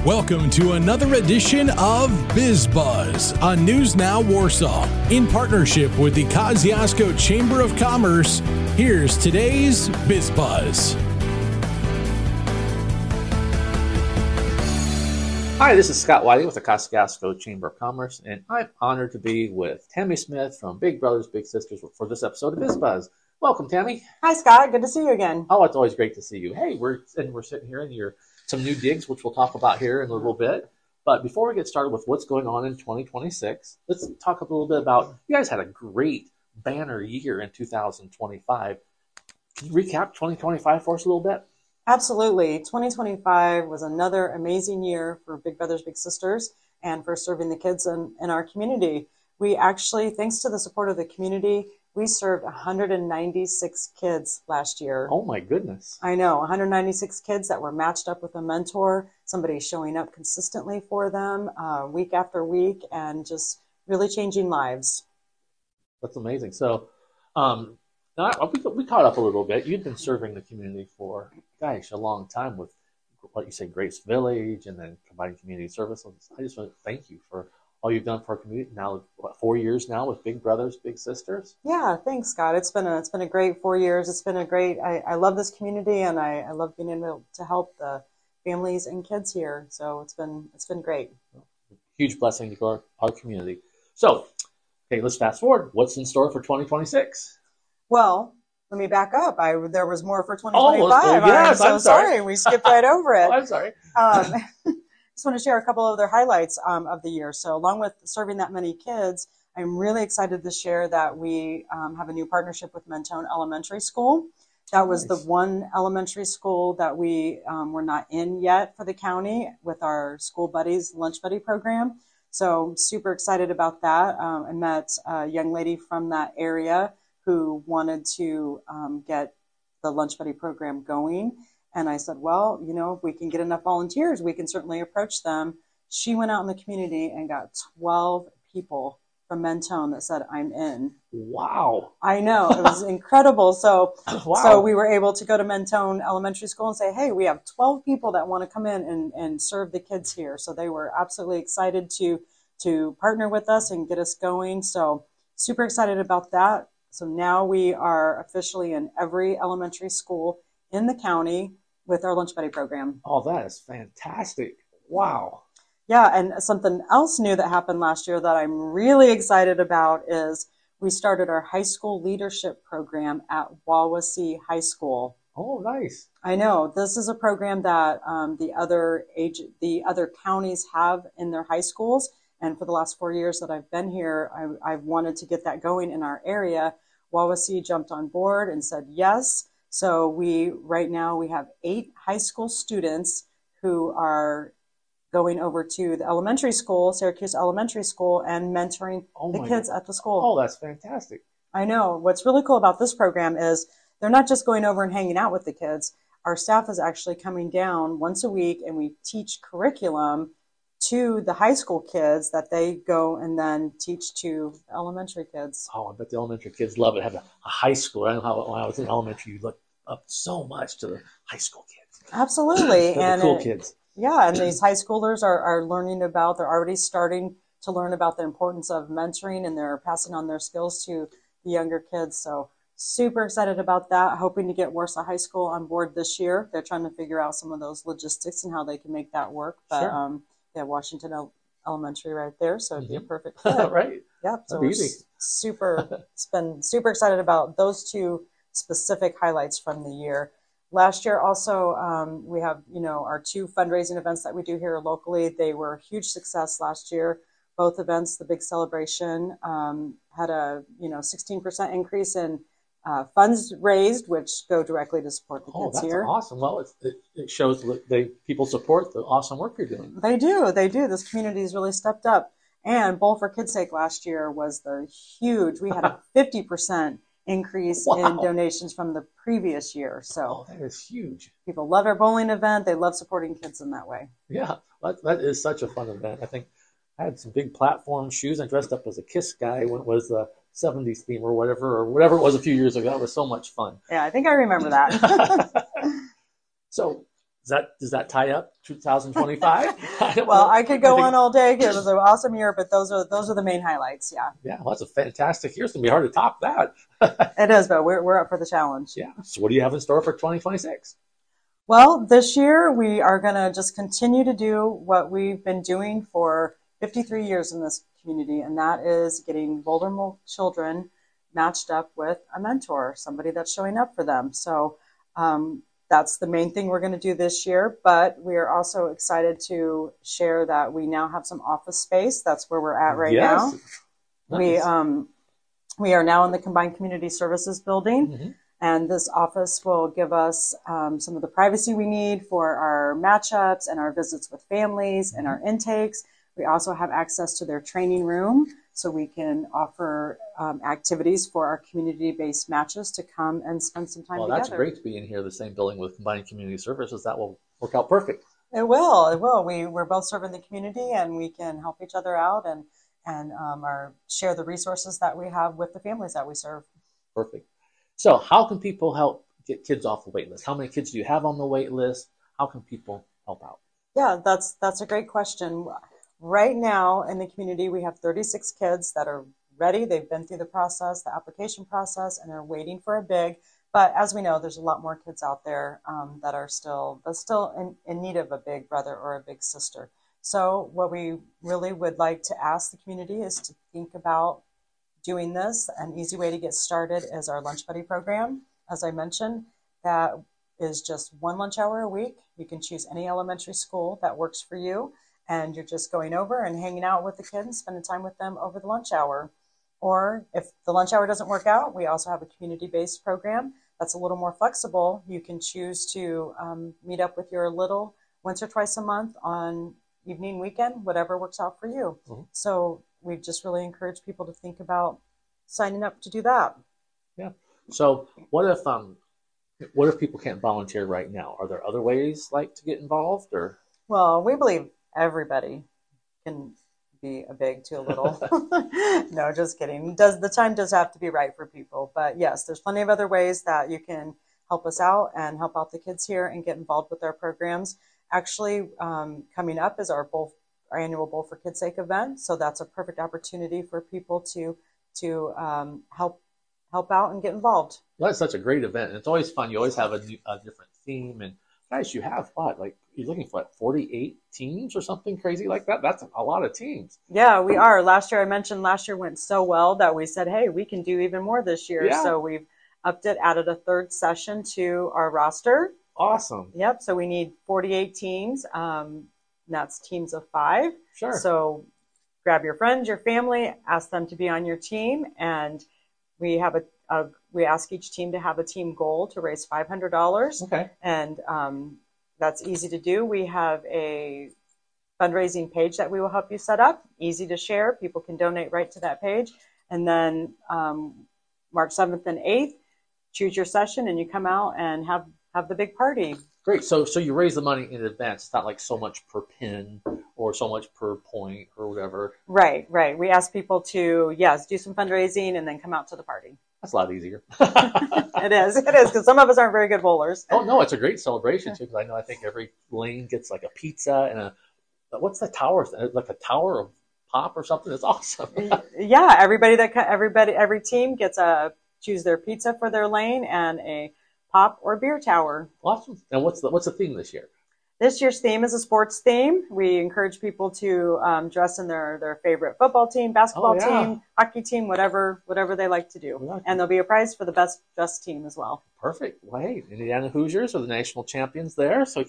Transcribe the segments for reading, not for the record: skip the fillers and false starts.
Welcome to another edition of Biz Buzz on News Now Warsaw. In partnership with the Kosciuszko Chamber of Commerce, here's today's Biz Buzz. Hi, this is Scott Whiting with the Kosciuszko Chamber of Commerce, and I'm honored to be with Tammy Smith from Big Brothers Big Sisters for this episode of Biz Buzz. Welcome, Tammy. Hi, Scott. Good to see you again. Oh, it's always great to see you. Hey, we're sitting here in some new digs, which we'll talk about here in a little bit. But before we get started with what's going on in 2026, let's talk a little bit about, you guys had a great banner year in 2025. Can you recap 2025 for us a little bit? Absolutely. 2025 was another amazing year for Big Brothers Big Sisters and for serving the kids in our community. We actually, thanks to the support of the community, we served 196 kids last year. Oh my goodness. I know, 196 kids that were matched up with a mentor, somebody showing up consistently for them week after week, and just really changing lives. That's amazing. So we caught up a little bit. You've been serving the community for, gosh, a long time with what you say, Grace Village, and then providing community services. I just want to thank you for all you've done for our community. Now, 4 years now with Big Brothers Big Sisters? Yeah, thanks, Scott. It's been a great 4 years. It's been a great, I love this community, and I love being able to help the families and kids here. So it's been great. Huge blessing to our community. So, okay, let's fast forward. What's in store for 2026? Well, let me back up. There was more for 2025. Oh, yes, I'm sorry. We skipped right over it. Oh, I'm sorry. Just want to share a couple of other highlights of the year. So along with serving that many kids, I'm really excited to share that we have a new partnership with Mentone Elementary School. That was the one elementary school that we were not in yet for the county with our School Buddies Lunch Buddy program. So super excited about that. I met a young lady from that area who wanted to get the Lunch Buddy program going. And I said, well, if we can get enough volunteers, we can certainly approach them. She went out in the community and got 12 people from Mentone that said, I'm in. Wow. I know. It was incredible. So, wow. So we were able to go to Mentone Elementary School and say, hey, we have 12 people that want to come in and serve the kids here. So they were absolutely excited to partner with us and get us going. So super excited about that. So now we are officially in every elementary school in the county with our Lunch Buddy program. Oh, that is fantastic. Wow. Yeah, and something else new that happened last year that I'm really excited about is we started our high school leadership program at Wawasee High School. Oh, nice. I know. This is a program that the other counties have in their high schools. And for the last 4 years that I've been here, I've wanted to get that going in our area. Wawasee jumped on board and said yes. So right now we have 8 high school students who are going over to the elementary school, Syracuse Elementary School, and mentoring the kids at the school. Oh, that's fantastic. I know. What's really cool about this program is they're not just going over and hanging out with the kids. Our staff is actually coming down once a week, and we teach curriculum to the high school kids that they go and then teach to elementary kids. Oh, I bet the elementary kids love it. Have a high school. I know how when I was in elementary, you look up so much to the high school kids. Absolutely. And the cool kids. Yeah, and these high schoolers are learning they're already starting to learn about the importance of mentoring, and they're passing on their skills to the younger kids. So super excited about that. Hoping to get Warsaw High School on board this year. They're trying to figure out some of those logistics and how they can make that work. But sure. Yeah, Washington Elementary right there, so it'd be a perfect fit. Right. Yep. So easy. It's been super excited about those two specific highlights from the year. Last year also, we have, our 2 fundraising events that we do here locally. They were a huge success last year. Both events, the big celebration, had a 16% increase in funds raised, which go directly to support the kids here. Oh, that's awesome. Well, it shows that people support the awesome work you're doing. They do. This community has really stepped up. And Bowl for Kids' Sake last year was we had a 50% increase in donations from the previous year. So that is huge. People love our bowling event. They love supporting kids in that way. Yeah, that is such a fun event. I think I had some big platform shoes. I dressed up as a KISS guy when it was the 70s theme or whatever it was a few years ago. It was so much fun. Yeah, I think I remember that. So Does that tie up 2025? Well, I could go on all day. It was an awesome year, but those are the main highlights. Yeah. Yeah, well, that's a fantastic year. It's gonna be hard to top that. It is, but we're up for the challenge. Yeah. So what do you have in store for 2026? Well, this year we are going to just continue to do what we've been doing for 53 years in this community, and that is getting vulnerable children matched up with a mentor, somebody that's showing up for them. So that's the main thing we're going to do this year, but we are also excited to share that we now have some office space. That's where we're at right now. Nice. We are now in the Combined Community Services building, mm-hmm. and this office will give us some of the privacy we need for our matchups and our visits with families, mm-hmm. and our intakes. We also have access to their training room, so we can offer activities for our community-based matches to come and spend some time together. Well, that's great to be in here, the same building with Combined Community Services. That will work out perfect. It will. It will. We're both serving the community, and we can help each other out and share the resources that we have with the families that we serve. Perfect. So how can people help get kids off the wait list? How many kids do you have on the wait list? How can people help out? Yeah, that's a great question. Right now in the community, we have 36 kids that are ready. They've been through the process, the application process, and are waiting for a big. But as we know, there's a lot more kids out there that are still in need of a big brother or a big sister. So what we really would like to ask the community is to think about doing this. An easy way to get started is our Lunch Buddy program. As I mentioned, that is just one lunch hour a week. You can choose any elementary school that works for you. And you're just going over and hanging out with the kids and spending time with them over the lunch hour. Or if the lunch hour doesn't work out, we also have a community-based program that's a little more flexible. You can choose to meet up with your little once or twice a month on evening, weekend, whatever works out for you. Mm-hmm. So we just really encourage people to think about signing up to do that. Yeah. So what if people can't volunteer right now? Are there other ways like to get involved or? Well, we believe everybody can be a big to a little. No, just kidding. The time does have to be right for people. But yes, there's plenty of other ways that you can help us out and help out the kids here and get involved with our programs. Actually, coming up is our annual Bowl for Kids' Sake event. So that's a perfect opportunity for people to help out and get involved. Well, that's such a great event. And it's always fun. You always have a different theme. And guys, you have what? Like you're looking for 48 teams or something crazy like that? That's a lot of teams. Yeah, we are. Last year went so well that we said, hey, we can do even more this year. Yeah. So we've upped it, added a third session to our roster. Awesome. Yep. So we need 48 teams. That's teams of 5. Sure. So grab your friends, your family, ask them to be on your team. And we have we ask each team to have a team goal to raise $500. Okay. And that's easy to do. We have a fundraising page that we will help you set up. Easy to share. People can donate right to that page. And then March 7th and 8th, choose your session and you come out and have the big party. Great. So you raise the money in advance. It's not like so much per pin or so much per point or whatever. Right. We ask people to, do some fundraising and then come out to the party. That's a lot easier. It is, because some of us aren't very good bowlers. Oh, no, it's a great celebration, too, because I think every lane gets like a pizza and what's the tower? Like a tower of pop or something? It's awesome. Yeah, every team gets choose their pizza for their lane and a pop or beer tower. Awesome. And what's the theme this year? This year's theme is a sports theme. We encourage people to dress in their favorite football team, basketball team, hockey team, whatever they like to do. Yeah. And there'll be a prize for the best dressed team as well. Perfect. Well, hey, Indiana Hoosiers are the national champions there, so you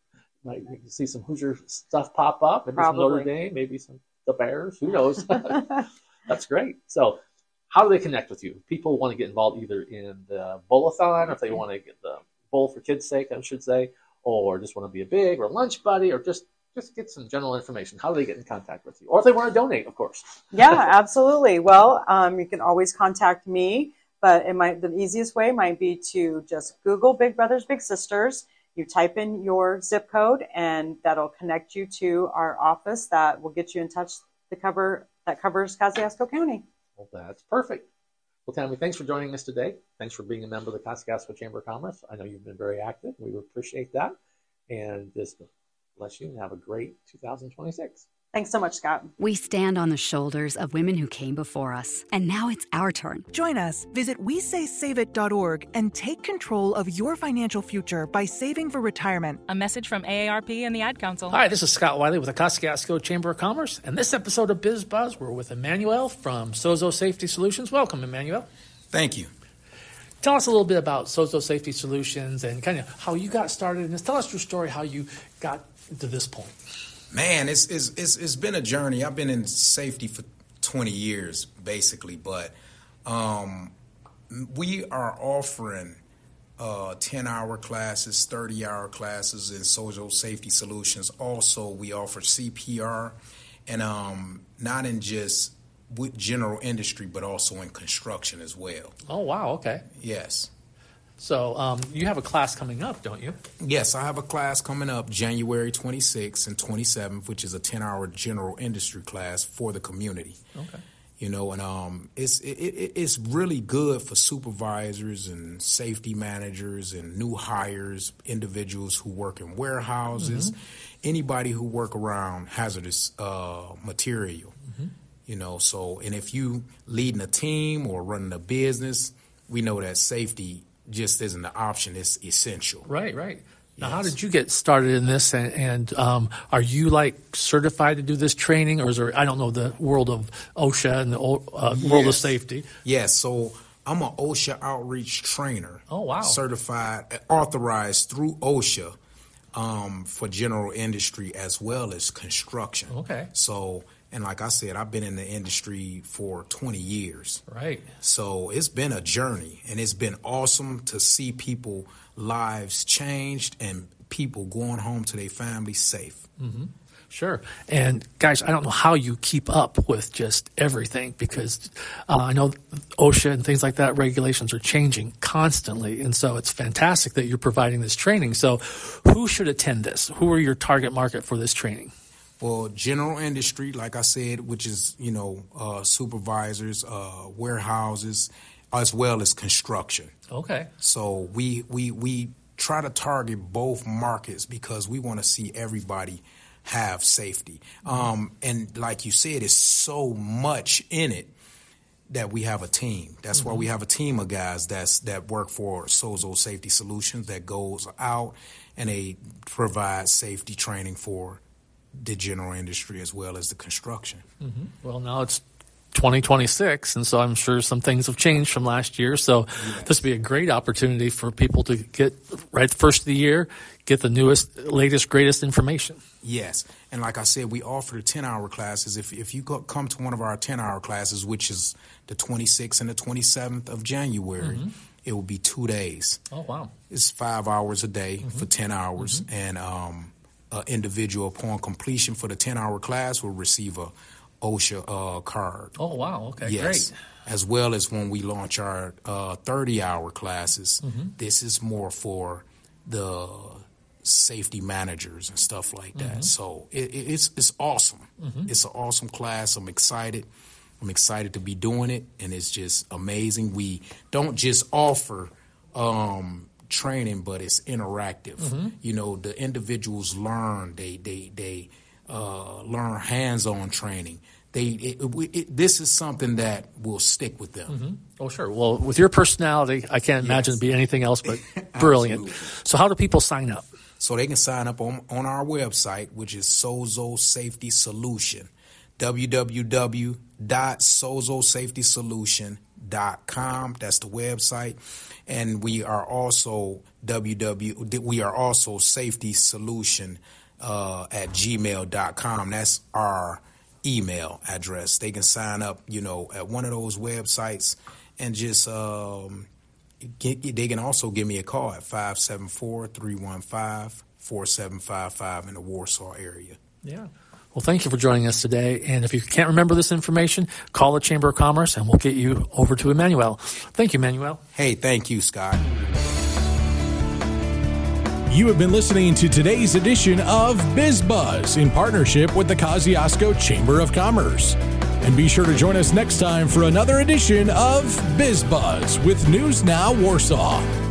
can see some Hoosier stuff pop up. Maybe some Notre Dame, maybe the Bears. Who knows? That's great. So how do they connect with you? If people want to get involved either in the bowl-a-thon, or if they want to get the Bowl for Kids' Sake, I should say, or just want to be a big or lunch buddy, or just get some general information. How do they get in contact with you? Or if they want to donate, of course. Yeah, absolutely. Well, you can always contact me, but the easiest way might be to just Google Big Brothers Big Sisters. You type in your zip code, and that'll connect you to our office that will get you in touch that covers Kosciuszko County. Well, that's perfect. Well, Tammy, thanks for joining us today. Thanks for being a member of the Kosciuszko Chamber of Commerce. I know you've been very active. We appreciate that. and just bless you and have a great 2026. Thanks so much, Scott. We stand on the shoulders of women who came before us, and now it's our turn. Join us. Visit WeSaySaveIt.org and take control of your financial future by saving for retirement. A message from AARP and the Ad Council. Hi, this is Scott Wiley with the Kosciuszko Chamber of Commerce, and this episode of Biz Buzz, we're with Emmanuel from Sozo Safety Solutions. Welcome, Emmanuel. Thank you. Tell us a little bit about Sozo Safety Solutions and kind of how you got started, and tell us your story, how you got to this point. Man, it's been a journey. I've been in safety for 20 years, basically, but we are offering 10-hour classes, 30-hour classes in Sozo Safety Solutions. Also, we offer CPR, and not in just with general industry, but also in construction as well. Oh, wow, okay. Yes. So you have a class coming up, don't you? Yes, I have a class coming up January 26th and 27th, which is a 10-hour general industry class for the community. Okay. You know, and it's really good for supervisors and safety managers and new hires, individuals who work in warehouses, anybody who work around hazardous material. You know, so, and if you leading a team or running a business, we know that safety just isn't an option, it's essential. Right. Now, Yes. how did you get started in this? And are you like certified to do this training, or is there, I don't know, the world of OSHA and the world of safety? Yes, so I'm an OSHA outreach trainer. Oh, wow. Certified, authorized through OSHA for general industry as well as construction. Okay. So, and like I said, I've been in the industry for 20 years. Right. So it's been a journey, and it's been awesome to see people lives changed and people going home to their families safe. Sure. And guys, I don't know how you keep up with just everything, because I know OSHA and things like that, regulations are changing constantly. And so it's fantastic that you're providing this training. So who should attend this? Who are your target market for this training? Well, general industry, like I said, which is, you know, supervisors, warehouses, as well as construction. Okay. So we try to target both markets because we want to see everybody have safety. And like you said, it's so much in it that we have a team. That's why we have a team of guys that work for Sozo Safety Solutions that goes out and they provide safety training for the general industry as well as the construction. Well, now it's 2026, and so I'm sure some things have changed from last year. So this would be a great opportunity for people to get, right first of the year, get the newest, latest, greatest information. Yes. And like I said, we offer the 10-hour classes. If you come to one of our 10-hour classes, which is the 26th and the 27th of January, it will be 2 days. Oh, wow. It's 5 hours a day for 10 hours. And an individual upon completion for the 10-hour class will receive a OSHA card. Oh, wow. Okay, yes. Great. As well as when we launch our 30-hour classes, this is more for the safety managers and stuff like that. So it's awesome. It's an awesome class. I'm excited. I'm excited to be doing it, and it's just amazing. We don't just offer training, but it's interactive. You know, the individuals learn. They learn hands-on training. This is something that will stick with them. Oh, sure. Well, with your personality, I can't imagine it be anything else but brilliant. So how do people sign up? So they can sign up on our website, which is Sozo Safety Solution, www.sozosafetysolution.com. That's the website. And we are also Safety Solution at gmail.com. That's our email address. They can sign up, you know, at one of those websites, and just they can also give me a call at 574-315-4755 in the Warsaw area. Yeah. Well, thank you for joining us today. And if you can't remember this information, call the Chamber of Commerce and we'll get you over to Emmanuel. Thank you, Emmanuel. Hey, thank you, Scott. You have been listening to today's edition of Biz Buzz in partnership with the Kosciuszko Chamber of Commerce. And be sure to join us next time for another edition of Biz Buzz with News Now Warsaw.